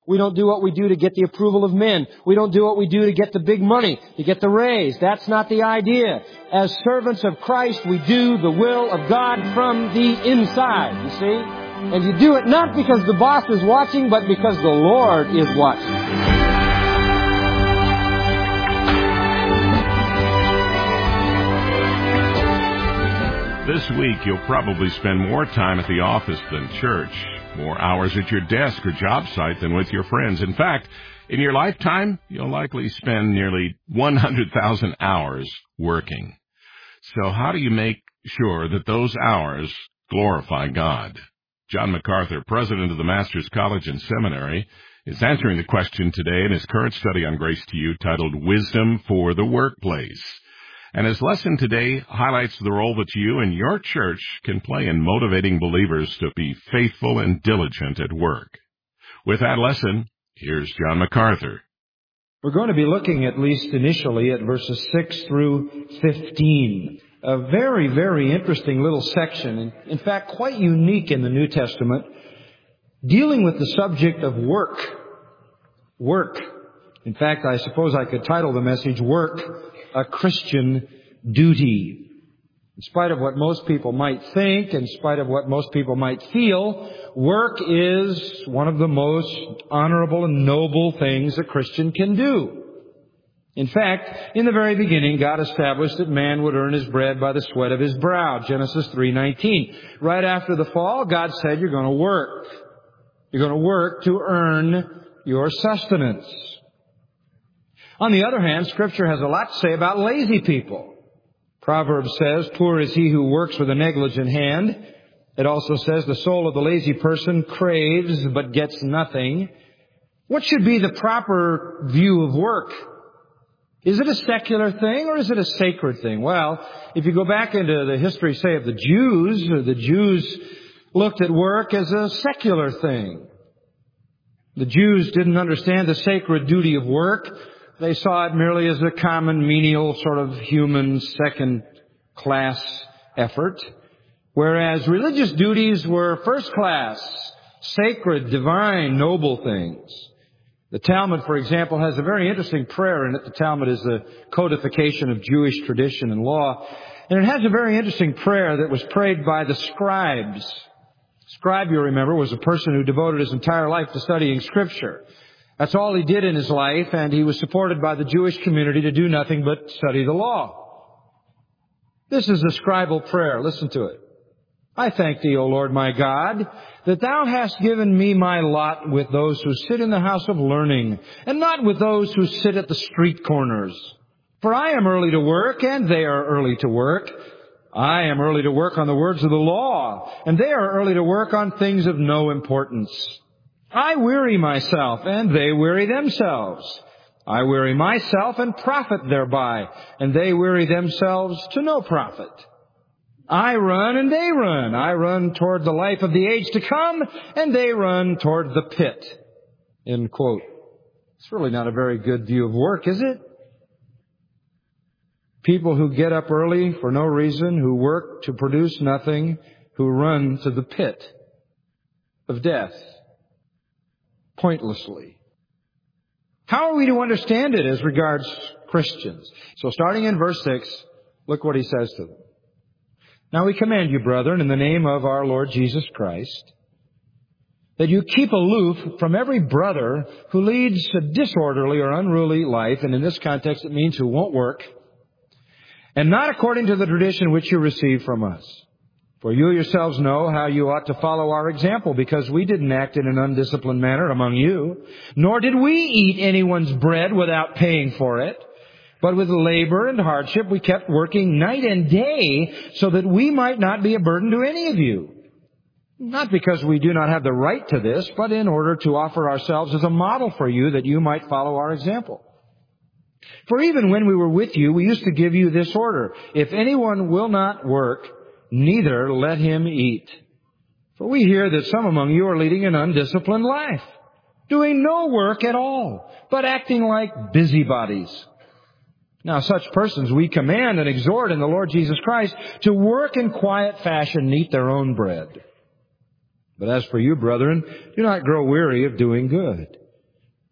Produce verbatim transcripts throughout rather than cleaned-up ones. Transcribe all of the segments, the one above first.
We don't do what we do to get the approval of men. We don't do what we do to get the big money, to get the raise. That's not the idea. As servants of Christ, we do the will of God from the inside, you see? And you do it not because the boss is watching, but because the Lord is watching. This week, you'll probably spend more time at the office than church, more hours at your desk or job site than with your friends. In fact, in your lifetime, you'll likely spend nearly one hundred thousand hours working. So how do you make sure that those hours glorify God? John MacArthur, president of the Masters College and Seminary, is answering the question today in his current study on Grace to You titled Wisdom for the Workplace. And his lesson today highlights the role that you and your church can play in motivating believers to be faithful and diligent at work. With that lesson, here's John MacArthur. We're going to be looking, at least initially, at verses six through fifteen. A very, very interesting little section, in fact, quite unique in the New Testament, dealing with the subject of work. Work. In fact, I suppose I could title the message, Work, a Christian Duty. In spite of what most people might think, in spite of what most people might feel, work is one of the most honorable and noble things a Christian can do. In fact, in the very beginning, God established that man would earn his bread by the sweat of his brow, Genesis three nineteen. Right after the fall, God said, you're going to work. You're going to work to earn your sustenance. On the other hand, Scripture has a lot to say about lazy people. Proverbs says, poor is he who works with a negligent hand. It also says, the soul of the lazy person craves but gets nothing. What should be the proper view of work? Is it a secular thing or is it a sacred thing? Well, if you go back into the history, say, of the Jews, the Jews looked at work as a secular thing. The Jews didn't understand the sacred duty of work. They saw it merely as a common, menial, sort of human, second-class effort. Whereas religious duties were first-class, sacred, divine, noble things. The Talmud, for example, has a very interesting prayer in it. The Talmud is the codification of Jewish tradition and law. And it has a very interesting prayer that was prayed by the scribes. Scribe, you remember, was a person who devoted his entire life to studying Scripture. That's all he did in his life, and he was supported by the Jewish community to do nothing but study the law. This is the scribal prayer. Listen to it. I thank thee, O Lord my God, that thou hast given me my lot with those who sit in the house of learning, and not with those who sit at the street corners. For I am early to work, and they are early to work. I am early to work on the words of the law, and they are early to work on things of no importance. I weary myself, and they weary themselves. I weary myself and profit thereby, and they weary themselves to no profit. I run and they run. I run toward the life of the age to come, and they run toward the pit. End quote. It's really not a very good view of work, is it? People who get up early for no reason, who work to produce nothing, who run to the pit of death pointlessly. How are we to understand it as regards Christians? So starting in verse six, look what he says to them. Now we command you, brethren, in the name of our Lord Jesus Christ, that you keep aloof from every brother who leads a disorderly or unruly life, and in this context it means who won't work, and not according to the tradition which you received from us. For you yourselves know how you ought to follow our example, because we didn't act in an undisciplined manner among you, nor did we eat anyone's bread without paying for it. But with labor and hardship we kept working night and day, so that we might not be a burden to any of you. Not because we do not have the right to this, but in order to offer ourselves as a model for you, that you might follow our example. For even when we were with you, we used to give you this order: if anyone will not work, neither let him eat. For we hear that some among you are leading an undisciplined life, doing no work at all, but acting like busybodies. Now such persons we command and exhort in the Lord Jesus Christ to work in quiet fashion and eat their own bread. But as for you, brethren, do not grow weary of doing good.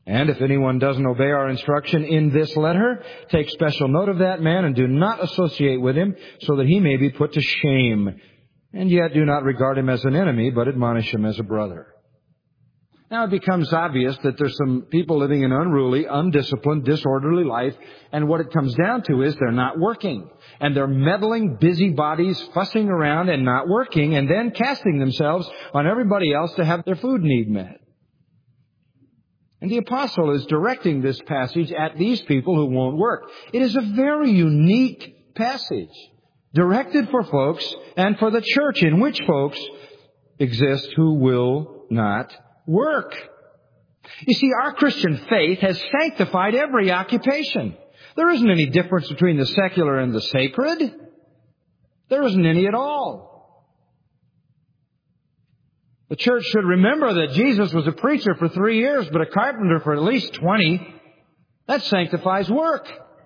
And if anyone doesn't obey our instruction in this letter, take special note of that man and do not associate with him, so that he may be put to shame. And yet do not regard him as an enemy, but admonish him as a brother. Now it becomes obvious that there's some people living an unruly, undisciplined, disorderly life, and what it comes down to is they're not working. And they're meddling busybodies, fussing around and not working, and then casting themselves on everybody else to have their food need met. And the apostle is directing this passage at these people who won't work. It is a very unique passage, directed for folks and for the church in which folks exist who will not work. You see, our Christian faith has sanctified every occupation. There isn't any difference between the secular and the sacred. There isn't any at all. The church should remember that Jesus was a preacher for three years, but a carpenter for at least twenty. That sanctifies work.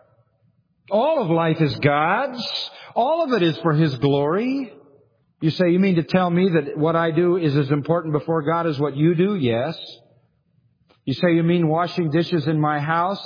All of life is God's. All of it is for His glory. You say, you mean to tell me that what I do is as important before God as what you do? Yes. You say, you mean washing dishes in my house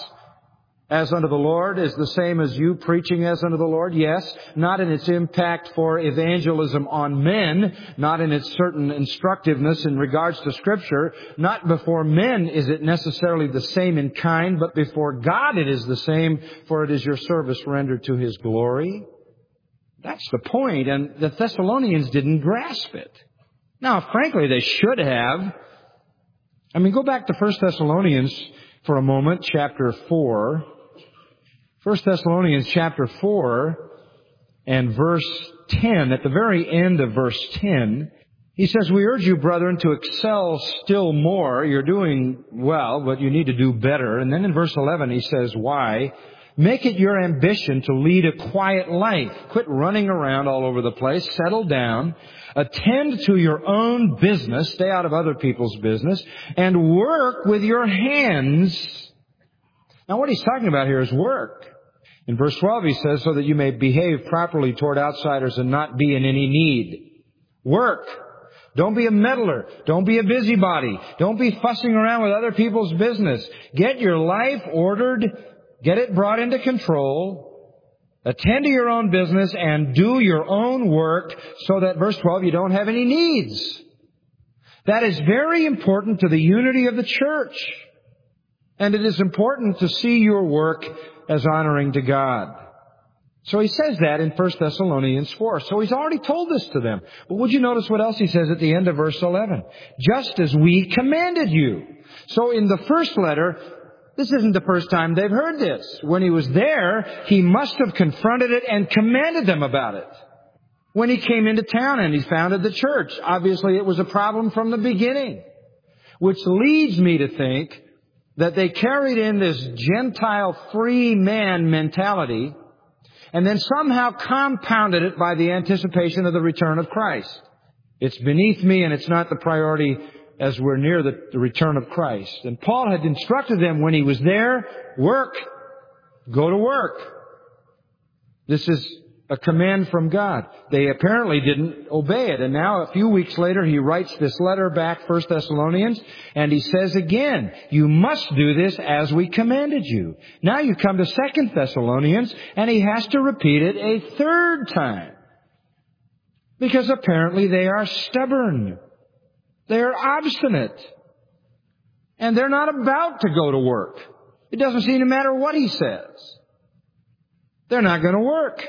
as unto the Lord is the same as you preaching as unto the Lord? Yes. Not in its impact for evangelism on men, not in its certain instructiveness in regards to Scripture. Not before men is it necessarily the same in kind, but before God it is the same, for it is your service rendered to His glory. That's the point, and the Thessalonians didn't grasp it. Now, frankly, they should have. I mean, go back to First Thessalonians for a moment, chapter four. First Thessalonians chapter four and verse ten. At the very end of verse ten, he says, we urge you, brethren, to excel still more. You're doing well, but you need to do better. And then in verse eleven, he says, why? Make it your ambition to lead a quiet life. Quit running around all over the place. Settle down. Attend to your own business. Stay out of other people's business. And work with your hands. Now what he's talking about here is work. In verse twelve he says, so that you may behave properly toward outsiders and not be in any need. Work. Don't be a meddler. Don't be a busybody. Don't be fussing around with other people's business. Get your life ordered. Get it brought into control. Attend to your own business and do your own work so that, verse twelve, you don't have any needs. That is very important to the unity of the church. And it is important to see your work as honoring to God. So he says that in First Thessalonians four. So he's already told this to them. But would you notice what else he says at the end of verse eleven? Just as we commanded you. So in the first letter, this isn't the first time they've heard this. When he was there, he must have confronted it and commanded them about it. When he came into town and he founded the church, obviously it was a problem from the beginning. Which leads me to think that they carried in this Gentile free man mentality and then somehow compounded it by the anticipation of the return of Christ. It's beneath me and it's not the priority as we're near the, the return of Christ. And Paul had instructed them when he was there, work, go to work. This is a command from God. They apparently didn't obey it. And now a few weeks later he writes this letter back, First Thessalonians, and he says again, you must do this as we commanded you. Now you come to Second Thessalonians and he has to repeat it a third time. Because apparently they are stubborn. They are obstinate. And they're not about to go to work. It doesn't seem to matter what he says. They're not going to work.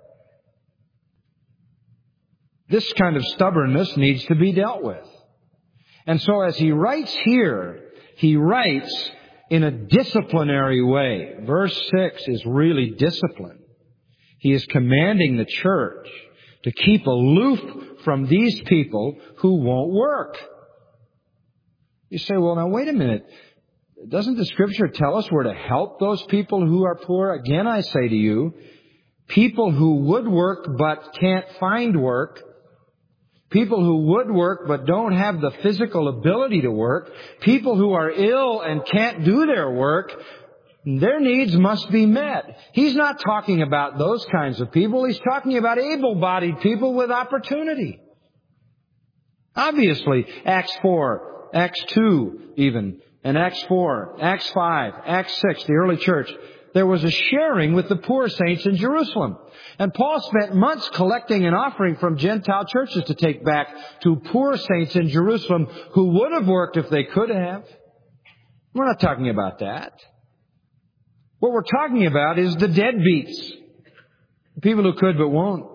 This kind of stubbornness needs to be dealt with. And so as he writes here, he writes in a disciplinary way. Verse six is really discipline. He is commanding the church to keep aloof from these people who won't work. You say, well, now wait a minute. Doesn't the Scripture tell us we're to help those people who are poor? Again, I say to you, people who would work but can't find work, people who would work but don't have the physical ability to work, people who are ill and can't do their work, their needs must be met. He's not talking about those kinds of people. He's talking about able-bodied people with opportunity. Obviously, Acts four, Acts two even, And Acts four, Acts five, Acts six, the early church, there was a sharing with the poor saints in Jerusalem. And Paul spent months collecting an offering from Gentile churches to take back to poor saints in Jerusalem who would have worked if they could have. We're not talking about that. What we're talking about is the deadbeats. People who could but won't.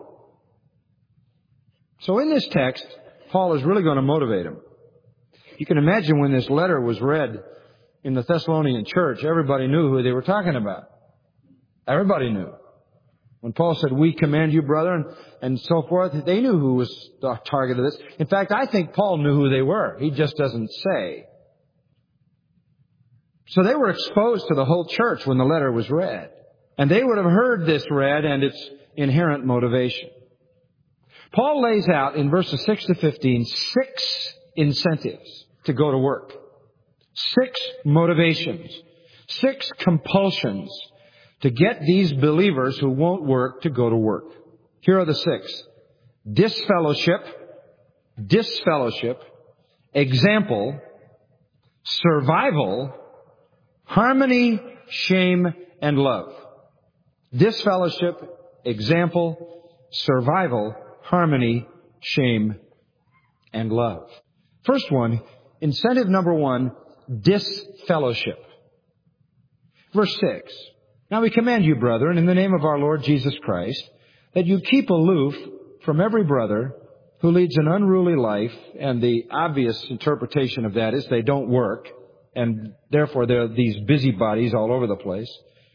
So in this text, Paul is really going to motivate them. You can imagine when this letter was read in the Thessalonian church, everybody knew who they were talking about. Everybody knew. When Paul said, we command you, brethren, and so forth, they knew who was the target of this. In fact, I think Paul knew who they were. He just doesn't say. So they were exposed to the whole church when the letter was read. And they would have heard this read and its inherent motivation. Paul lays out in verses six to fifteen six incentives to go to work. Six motivations. Six compulsions to get these believers who won't work to go to work. Here are the six. Disfellowship, disfellowship, example, survival, harmony, shame, and love. Disfellowship, example, survival, harmony, shame, and love. First one, incentive number one, disfellowship. Verse six. Now we command you, brethren, in the name of our Lord Jesus Christ, that you keep aloof from every brother who leads an unruly life, and the obvious interpretation of that is they don't work, and therefore they're these busybodies all over the place,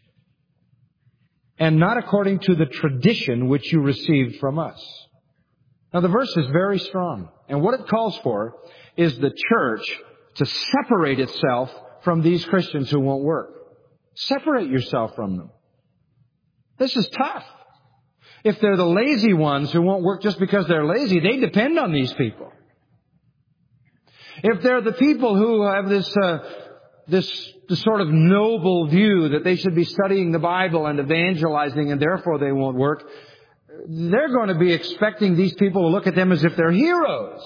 and not according to the tradition which you received from us. Now the verse is very strong, and what it calls for is the church to separate itself from these Christians who won't work. Separate yourself from them. This is tough. If they're the lazy ones who won't work just because they're lazy, they depend on these people. If they're the people who have this, uh, this, this sort of noble view that they should be studying the Bible and evangelizing and therefore they won't work, they're going to be expecting these people to look at them as if they're heroes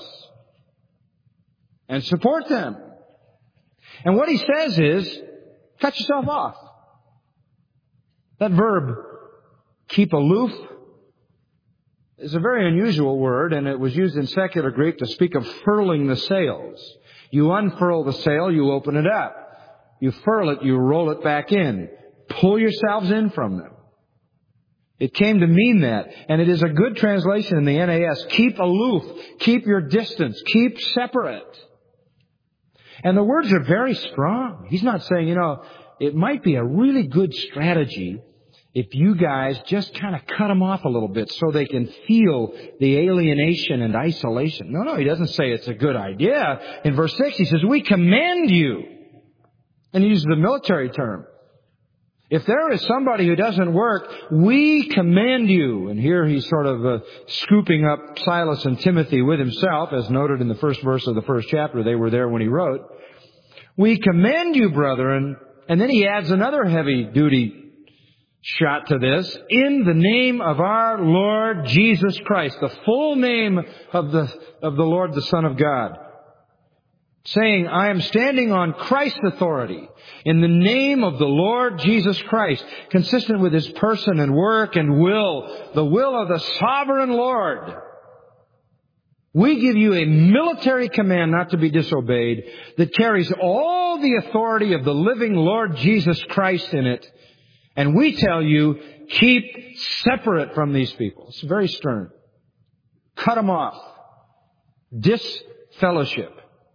and support them. And what he says is, cut yourself off. That verb, keep aloof, is a very unusual word, and it was used in secular Greek to speak of furling the sails. You unfurl the sail, you open it up. You furl it, you roll it back in. Pull yourselves in from them. It came to mean that, and it is a good translation in the N A S. Keep aloof, keep your distance, keep separate. And the words are very strong. He's not saying, you know, it might be a really good strategy if you guys just kind of cut them off a little bit so they can feel the alienation and isolation. No, no, he doesn't say it's a good idea. In verse six, he says, we command you. And he uses the military term. If there is somebody who doesn't work, we command you. And here he's sort of uh, scooping up Silas and Timothy with himself, as noted in the first verse of the first chapter. They were there when he wrote. We command you, brethren. And then he adds another heavy-duty shot to this. In the name of our Lord Jesus Christ, the full name of the, of the Lord, the Son of God. Saying, I am standing on Christ's authority in the name of the Lord Jesus Christ, consistent with His person and work and will, the will of the sovereign Lord. We give you a military command not to be disobeyed that carries all the authority of the living Lord Jesus Christ in it. And we tell you, keep separate from these people. It's very stern. Cut them off. Disfellowship.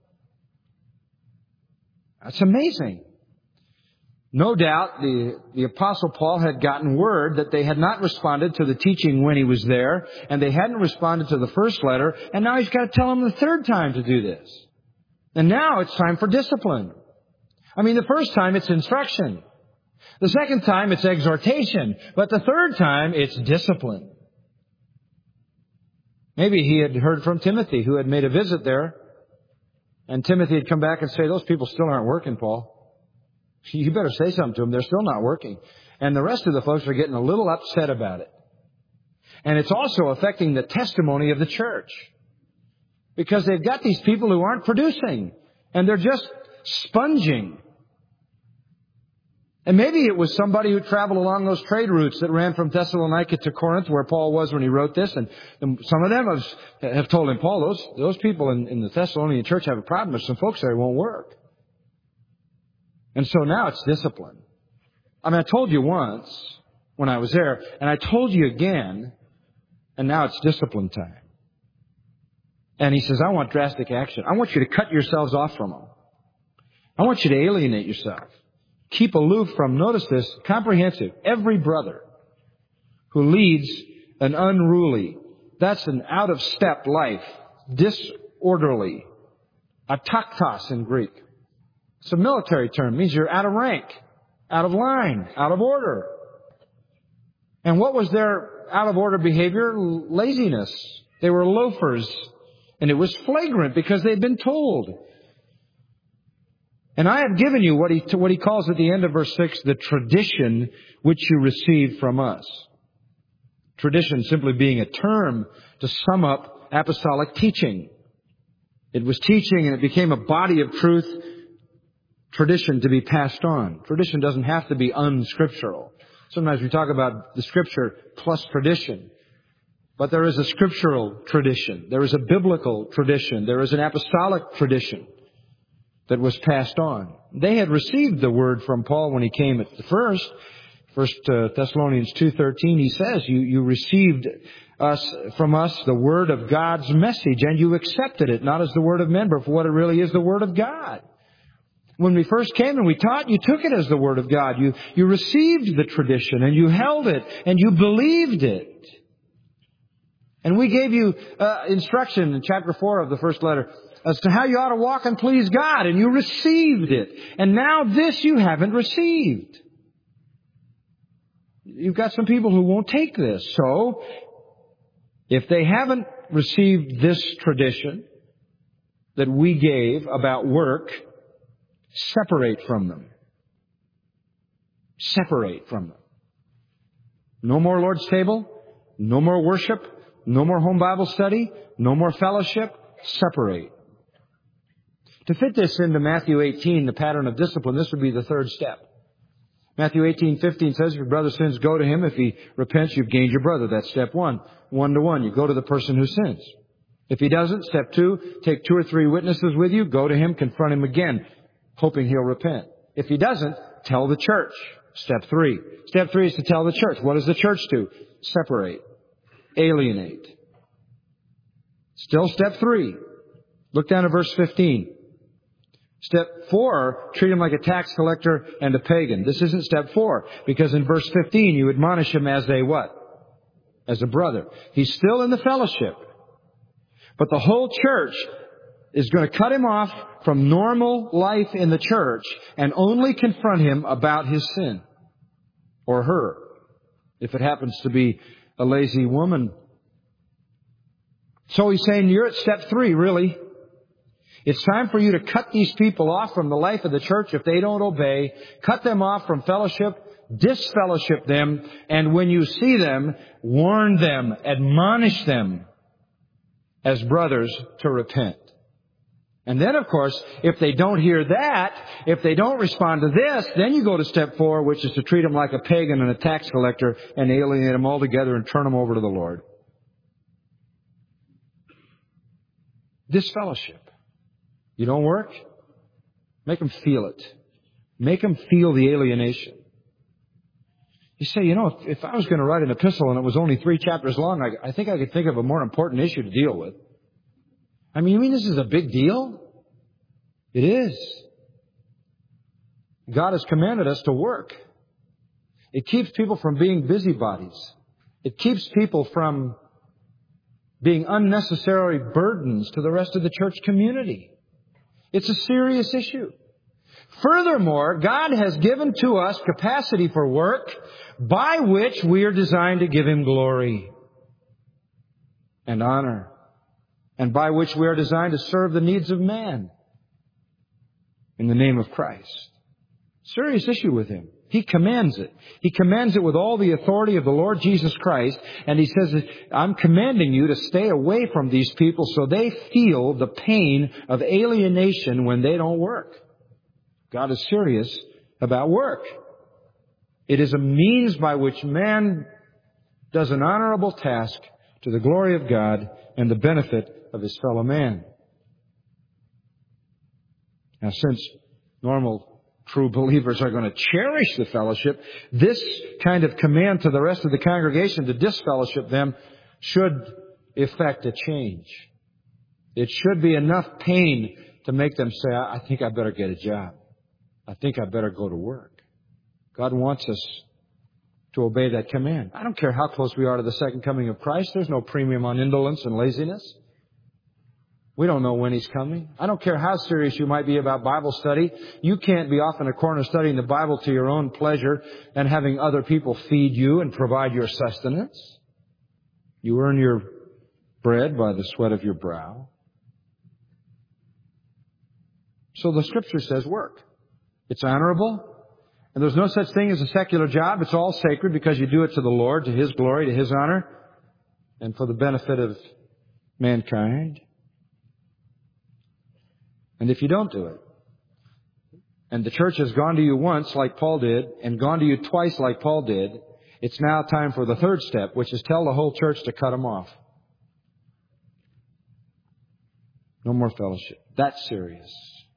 That's amazing. No doubt the, the Apostle Paul had gotten word that they had not responded to the teaching when he was there, and they hadn't responded to the first letter, and now he's got to tell them the third time to do this. And now it's time for discipline. I mean, the first time it's instruction. The second time it's exhortation. But the third time it's discipline. Maybe he had heard from Timothy, who had made a visit there. And Timothy had come back and say, those people still aren't working, Paul. You better say something to them. They're still not working. And the rest of the folks are getting a little upset about it. And it's also affecting the testimony of the church. Because they've got these people who aren't producing. And they're just sponging. And maybe it was somebody who traveled along those trade routes that ran from Thessalonica to Corinth, where Paul was when he wrote this. And some of them have, have told him, Paul, those, those people in, in the Thessalonian church have a problem. There's some folks there who won't work. And so now it's discipline. I mean, I told you once when I was there, and I told you again, and now it's discipline time. And he says, I want drastic action. I want you to cut yourselves off from them. I want you to alienate yourself. Keep aloof from, notice this, comprehensive, every brother who leads an unruly, that's an out-of-step life, disorderly, ataktos in Greek. It's a military term. It means you're out of rank, out of line, out of order. And what was their out-of-order behavior? Laziness. They were loafers. And it was flagrant because they'd been told. And I have given you what he, what he calls at the end of verse six, the tradition which you received from us. Tradition simply being a term to sum up apostolic teaching. It was teaching and it became a body of truth, tradition to be passed on. Tradition doesn't have to be unscriptural. Sometimes we talk about the Scripture plus tradition. But there is a scriptural tradition. There is a biblical tradition. There is an apostolic tradition that was passed on. They had received the word from Paul when he came at the first. First uh, Thessalonians two thirteen, he says, you, you received us from us the word of God's message, and you accepted it, not as the word of men, but for what it really is, the word of God. When we first came and we taught, you took it as the word of God. You, you received the tradition, and you held it, and you believed it. And we gave you uh, instruction in chapter four of the first letter as to how you ought to walk and please God, and you received it. And now this you haven't received. You've got some people who won't take this. So, if they haven't received this tradition that we gave about work, separate from them. Separate from them. No more Lord's table. No more worship. No more home Bible study. No more fellowship. Separate. To fit this into Matthew eighteen, the pattern of discipline, this would be the third step. Matthew eighteen fifteen says, if your brother sins, go to him. If he repents, you've gained your brother. That's step one. One to one. You go to the person who sins. If he doesn't, step two, take two or three witnesses with you. Go to him, confront him again, hoping he'll repent. If he doesn't, tell the church. Step three. Step three is to tell the church. What does the church do? Separate. Alienate. Still step three. Look down at verse fifteen. Step four, treat him like a tax collector and a pagan. This isn't step four, because in verse fifteen you admonish him as a what? As a brother. He's still in the fellowship. But the whole church is going to cut him off from normal life in the church and only confront him about his sin. Or her, if it happens to be a lazy woman. So he's saying you're at step three, really. It's time for you to cut these people off from the life of the church if they don't obey. Cut them off from fellowship. Disfellowship them. And when you see them, warn them. Admonish them as brothers to repent. And then, of course, if they don't hear that, if they don't respond to this, then you go to step four, which is to treat them like a pagan and a tax collector and alienate them altogether and turn them over to the Lord. Disfellowship. You don't work? Make them feel it. Make them feel the alienation. You say, you know, if, if I was going to write an epistle and it was only three chapters long, I, I think I could think of a more important issue to deal with. I mean, you mean this is a big deal? It is. God has commanded us to work. It keeps people from being busybodies. It keeps people from being unnecessary burdens to the rest of the church community. It's a serious issue. Furthermore, God has given to us capacity for work by which we are designed to give Him glory and honor, and by which we are designed to serve the needs of man in the name of Christ. Serious issue with Him. He commands it. He commands it with all the authority of the Lord Jesus Christ. And He says, I'm commanding you to stay away from these people so they feel the pain of alienation when they don't work. God is serious about work. It is a means by which man does an honorable task to the glory of God and the benefit of his fellow man. Now, since normal true believers are going to cherish the fellowship, this kind of command to the rest of the congregation to disfellowship them should effect a change. It should be enough pain to make them say, I think I better get a job. I think I better go to work. God wants us to obey that command. I don't care how close we are to the second coming of Christ. There's no premium on indolence and laziness. We don't know when He's coming. I don't care how serious you might be about Bible study. You can't be off in a corner studying the Bible to your own pleasure and having other people feed you and provide your sustenance. You earn your bread by the sweat of your brow. So the Scripture says work. It's honorable. And there's no such thing as a secular job. It's all sacred because you do it to the Lord, to His glory, to His honor, and for the benefit of mankind. And if you don't do it, and the church has gone to you once like Paul did, and gone to you twice like Paul did, it's now time for the third step, which is tell the whole church to cut them off. No more fellowship. That's serious.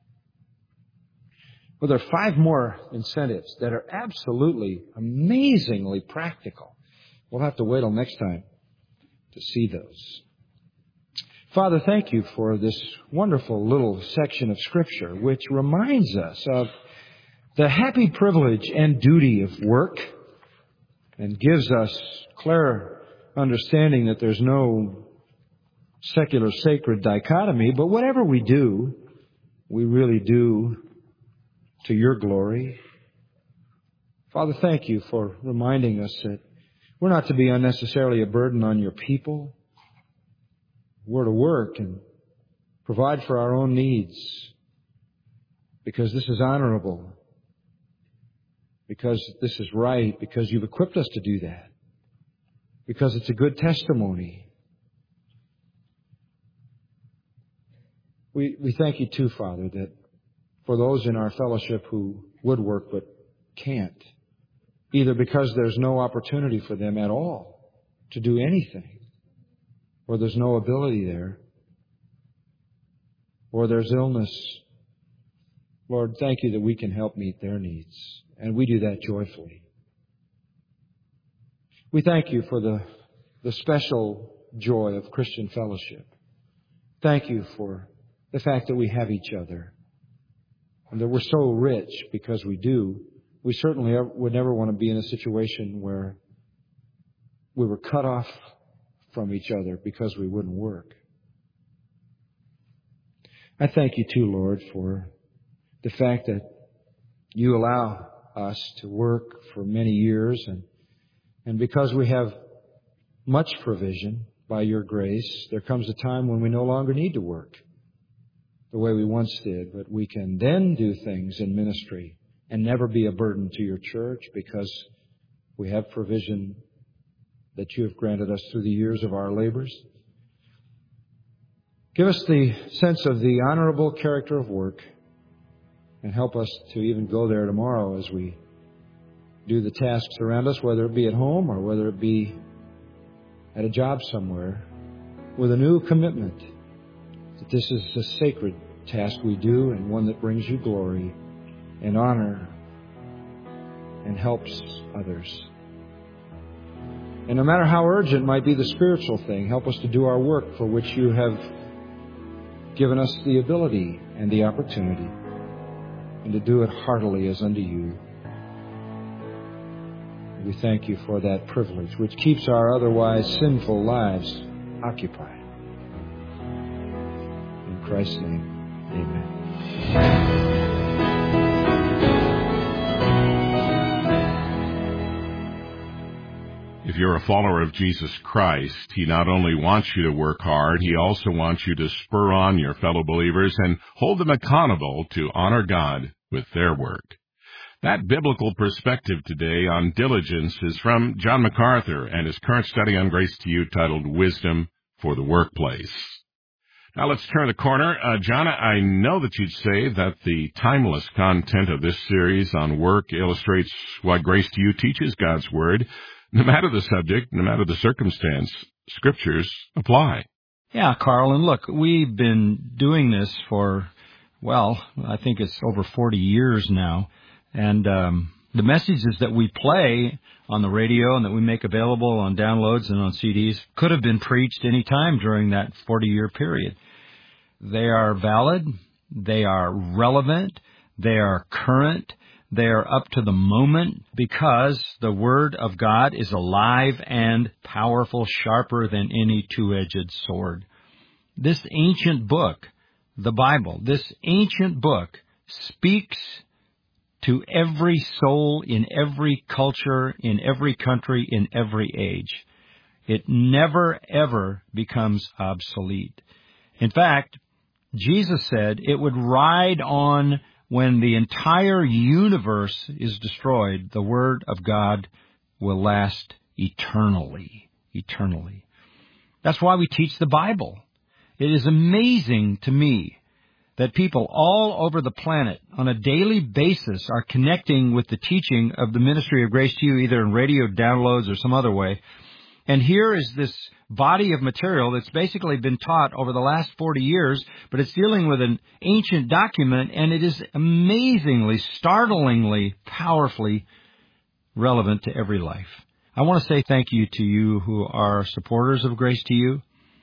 Well, there are five more incentives that are absolutely, amazingly practical. We'll have to wait till next time to see those. Father, thank you for this wonderful little section of Scripture which reminds us of the happy privilege and duty of work and gives us clear understanding that there's no secular sacred dichotomy, but whatever we do, we really do to your glory. Father, thank you for reminding us that we're not to be unnecessarily a burden on your people. We're to work and provide for our own needs because this is honorable, because this is right, because you've equipped us to do that, because it's a good testimony. We, we thank you too, Father, that for those in our fellowship who would work but can't, either because there's no opportunity for them at all to do anything, or there's no ability there, or there's illness. Lord, thank you that we can help meet their needs, and we do that joyfully. We thank you for the, the special joy of Christian fellowship. Thank you for the fact that we have each other, and that we're so rich because we do. We certainly would never want to be in a situation where we were cut off from each other because we wouldn't work. I thank you too, Lord, for the fact that you allow us to work for many years, and and because we have much provision by your grace, there comes a time when we no longer need to work the way we once did, but we can then do things in ministry and never be a burden to your church because we have provision that you have granted us through the years of our labors. Give us the sense of the honorable character of work and help us to even go there tomorrow as we do the tasks around us, whether it be at home or whether it be at a job somewhere, with a new commitment that this is a sacred task we do and one that brings you glory and honor and helps others. And no matter how urgent might be the spiritual thing, help us to do our work for which you have given us the ability and the opportunity, and to do it heartily as unto you. We thank you for that privilege, which keeps our otherwise sinful lives occupied. In Christ's name, amen. If you're a follower of Jesus Christ, He not only wants you to work hard, He also wants you to spur on your fellow believers and hold them accountable to honor God with their work. That biblical perspective today on diligence is from John MacArthur and his current study on Grace to You titled Wisdom for the Workplace. Now let's turn the corner. Uh, John, I know that you'd say that the timeless content of this series on work illustrates what Grace to You teaches God's Word. No matter the subject, no matter the circumstance, Scriptures apply. Yeah, Carl, and look, we've been doing this for, well, I think it's over forty years now, and um, the messages that we play on the radio and that we make available on downloads and on C Ds could have been preached any time during that forty-year period. They are valid, they are relevant, they are current, they are up to the moment, because the Word of God is alive and powerful, sharper than any two-edged sword. This ancient book, the Bible, this ancient book speaks to every soul in every culture, in every country, in every age. It never, ever becomes obsolete. In fact, Jesus said it would ride on when the entire universe is destroyed. The Word of God will last eternally, eternally. That's why we teach the Bible. It is amazing to me that people all over the planet on a daily basis are connecting with the teaching of the ministry of Grace to You, either in radio downloads or some other way. And here is this body of material that's basically been taught over the last forty years, but it's dealing with an ancient document, and it is amazingly, startlingly, powerfully relevant to every life. I want to say thank you to you who are supporters of Grace to You.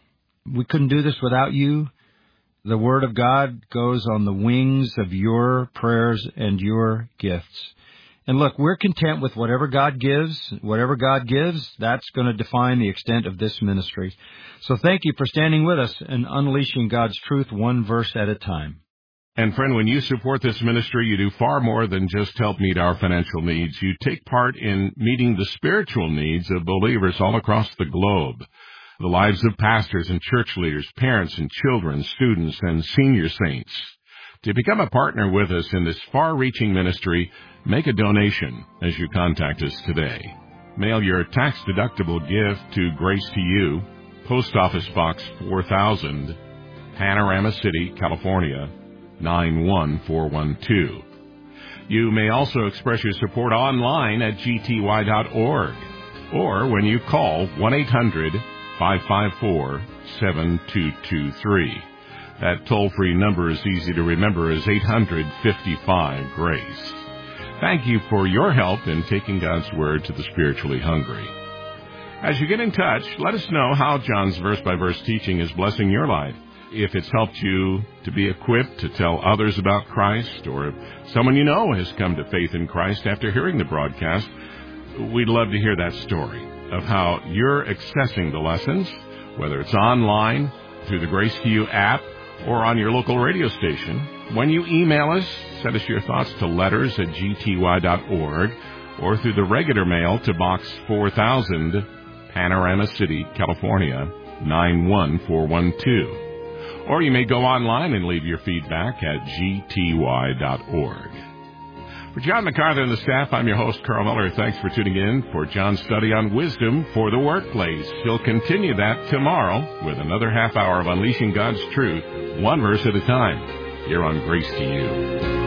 We couldn't do this without you. The Word of God goes on the wings of your prayers and your gifts. And look, we're content with whatever God gives. Whatever God gives, that's going to define the extent of this ministry. So thank you for standing with us and unleashing God's truth one verse at a time. And friend, when you support this ministry, you do far more than just help meet our financial needs. You take part in meeting the spiritual needs of believers all across the globe. The lives of pastors and church leaders, parents and children, students and senior saints. To become a partner with us in this far-reaching ministry, make a donation as you contact us today. Mail your tax-deductible gift to Grace to You, Post Office Box four thousand, Panorama City, California, nine one four one two. You may also express your support online at G T Y dot org or when you call one eight hundred, five five four, seven two two three. That toll-free number is easy to remember as eight hundred, fifty-five, GRACE. Thank you for your help in taking God's Word to the spiritually hungry. As you get in touch, let us know how John's verse-by-verse teaching is blessing your life. If it's helped you to be equipped to tell others about Christ, or if someone you know has come to faith in Christ after hearing the broadcast, we'd love to hear that story of how you're accessing the lessons, whether it's online, through the Grace to You app, or on your local radio station. When you email us, send us your thoughts to letters at G T Y dot org, or through the regular mail to Box four thousand, Panorama City, California, nine one four one two. Or you may go online and leave your feedback at G T Y dot org. For John MacArthur and the staff, I'm your host, Carl Miller. Thanks for tuning in for John's study on wisdom for the workplace. He'll continue that tomorrow with another half hour of unleashing God's truth, one verse at a time, here on Grace to You.